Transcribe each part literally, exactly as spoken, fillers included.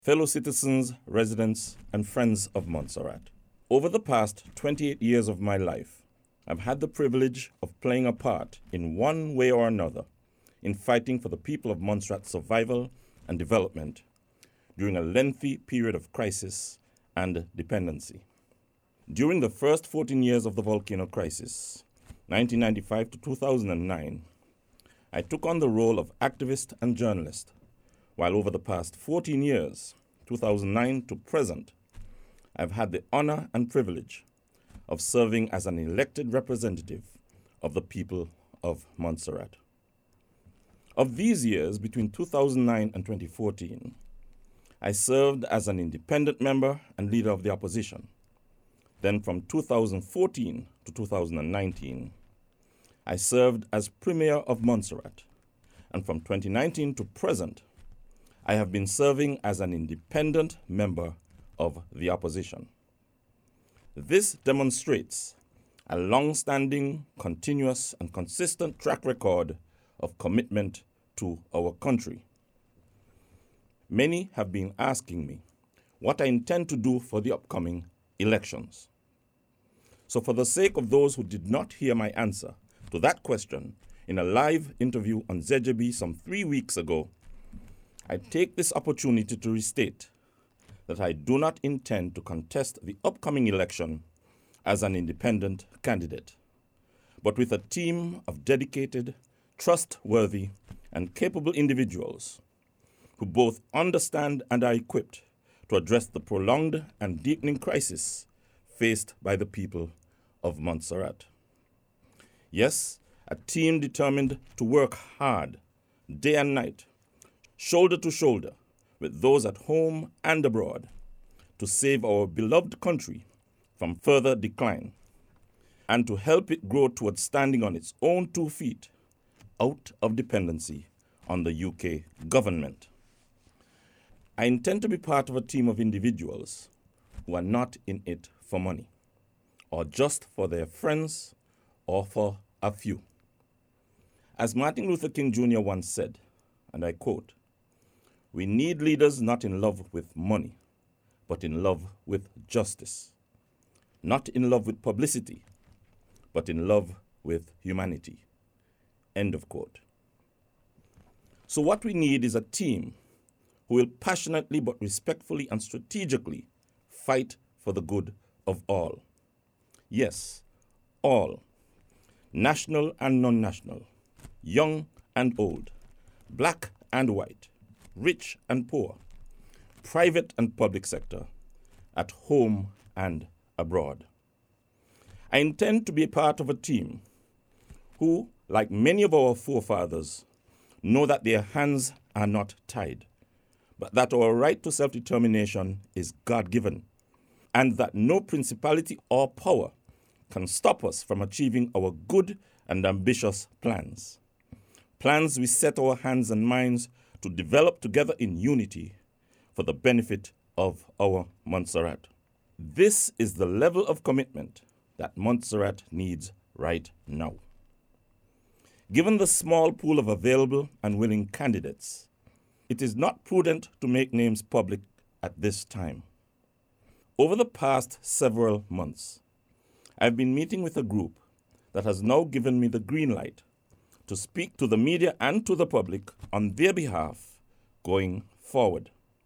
Fellow citizens, residents, and friends of Montserrat. Over the past twenty-eight years of my life, I've had the privilege of playing a part in one way or another in fighting for the people of Montserrat's survival and development during a lengthy period of crisis and dependency. During the first fourteen years of the volcano crisis, nineteen ninety-five to two thousand nine, I took on the role of activist and journalist, while over the past fourteen years, two thousand nine to present, I've had the honor and privilege of serving as an elected representative of the people of Montserrat. Of these years, between two thousand nine and twenty fourteen, I served as an independent member and leader of the opposition. Then from two thousand fourteen to two thousand nineteen, I served as Premier of Montserrat. And from twenty nineteen to present, I have been serving as an independent member of the opposition. This demonstrates a long-standing, continuous, and consistent track record of commitment to our country. Many have been asking me what I intend to do for the upcoming elections. So for the sake of those who did not hear my answer to that question in a live interview on Z J B some three weeks ago, I take this opportunity to restate that I do not intend to contest the upcoming election as an independent candidate, but with a team of dedicated, trustworthy, and capable individuals who both understand and are equipped to address the prolonged and deepening crisis faced by the people of Montserrat. Yes, a team determined to work hard, day and night, shoulder to shoulder, with those at home and abroad, to save our beloved country from further decline and to help it grow towards standing on its own two feet, out of dependency on the U K government. I intend to be part of a team of individuals who are not in it for money, or just for their friends, or for a few. As Martin Luther King Junior once said, and I quote, "We need leaders not in love with money, but in love with justice. Not in love with publicity, but in love with humanity." End of quote. So what we need is a team who will passionately but respectfully and strategically fight for the good of all. Yes, all. National and non-national, young and old, black and white, rich and poor, private and public sector, at home and abroad. I intend to be part of a team who, like many of our forefathers, know that their hands are not tied, but that our right to self-determination is God-given, and that no principality or power can stop us from achieving our good and ambitious plans. Plans we set our hands and minds to develop together in unity for the benefit of our Montserrat. This is the level of commitment that Montserrat needs right now. Given the small pool of available and willing candidates, it is not prudent to make names public at this time. Over the past several months, I've been meeting with a group that has now given me the green light to speak to the media and to the public on their behalf going forward.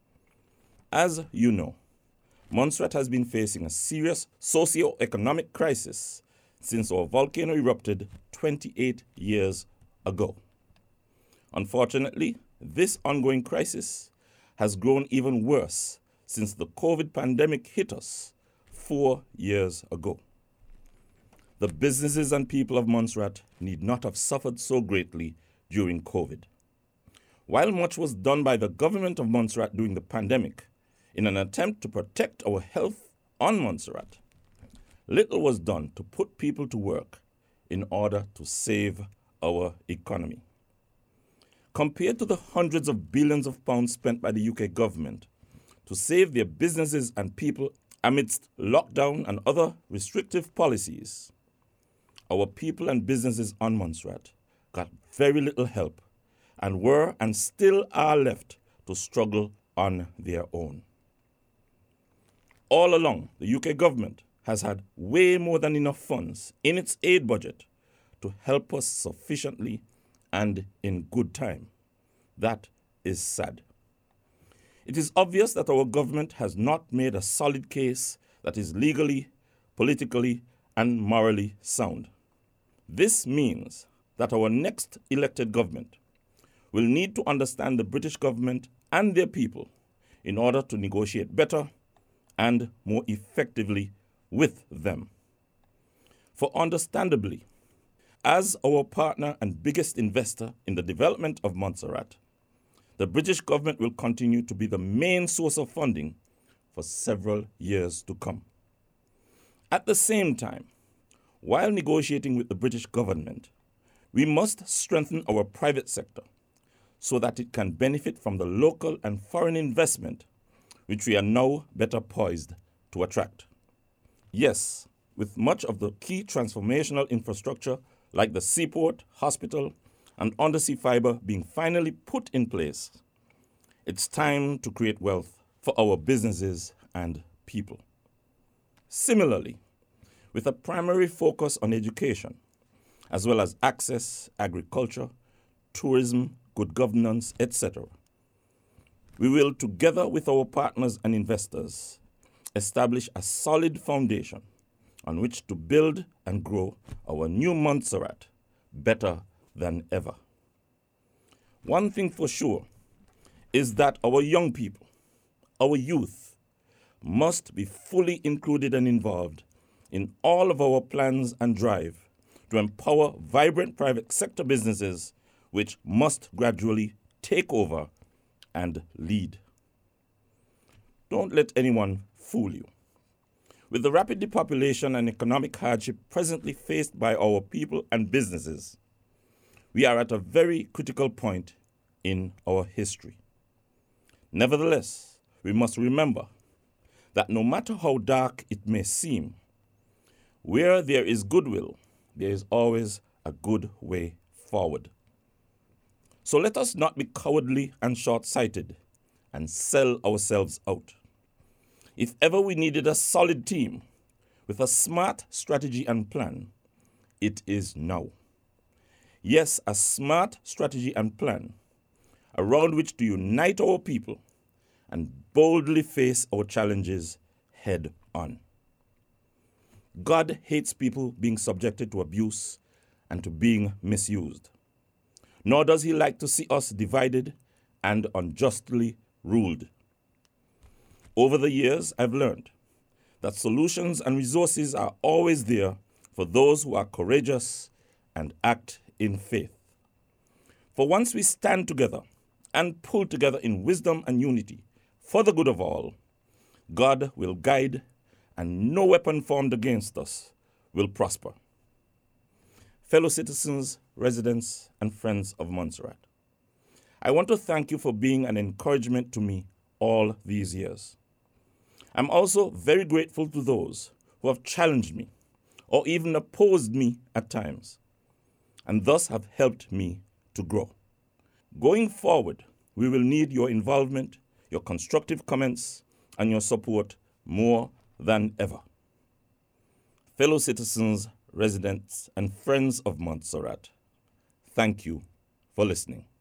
As you know, Montserrat has been facing a serious socio-economic crisis since our volcano erupted twenty-eight years ago. Unfortunately, this ongoing crisis has grown even worse since the COVID pandemic hit us four years ago. The businesses and people of Montserrat need not have suffered so greatly during COVID. While much was done by the government of Montserrat during the pandemic in an attempt to protect our health on Montserrat, little was done to put people to work in order to save our economy. Compared to the hundreds of billions of pounds spent by the U K government to save their businesses and people amidst lockdown and other restrictive policies, our people and businesses on Montserrat got very little help and were and still are left to struggle on their own. All along, the U K government has had way more than enough funds in its aid budget to help us sufficiently and in good time. That is sad. It is obvious that our government has not made a solid case that is legally, politically, and morally sound. This means that our next elected government will need to understand the British government and their people in order to negotiate better and more effectively with them. For understandably, as our partner and biggest investor in the development of Montserrat, the British government will continue to be the main source of funding for several years to come. At the same time, while negotiating with the British government, we must strengthen our private sector so that it can benefit from the local and foreign investment which we are now better poised to attract. Yes, with much of the key transformational infrastructure like the seaport, hospital, and undersea fiber being finally put in place, it's time to create wealth for our businesses and people. Similarly, with a primary focus on education, as well as access, agriculture, tourism, good governance, et cetera, we will, together with our partners and investors, establish a solid foundation on which to build and grow our new Montserrat better than ever. One thing for sure is that our young people, our youth, must be fully included and involved in all of our plans and drive to empower vibrant private sector businesses which must gradually take over and lead. Don't let anyone fool you. With the rapid depopulation and economic hardship presently faced by our people and businesses, we are at a very critical point in our history. Nevertheless, we must remember that no matter how dark it may seem, where there is goodwill, there is always a good way forward. So let us not be cowardly and short-sighted and sell ourselves out. If ever we needed a solid team with a smart strategy and plan, it is now. Yes, a smart strategy and plan around which to unite our people and boldly face our challenges head on. God hates people being subjected to abuse and to being misused. Nor does he like to see us divided and unjustly ruled. Over the years, I've learned that solutions and resources are always there for those who are courageous and act in faith. For once we stand together and pull together in wisdom and unity for the good of all, God will guide and no weapon formed against us will prosper. Fellow citizens, residents, and friends of Montserrat, I want to thank you for being an encouragement to me all these years. I'm also very grateful to those who have challenged me or even opposed me at times, and thus have helped me to grow. Going forward, we will need your involvement, your constructive comments, and your support more than ever. Fellow citizens, residents, and friends of Montserrat, thank you for listening.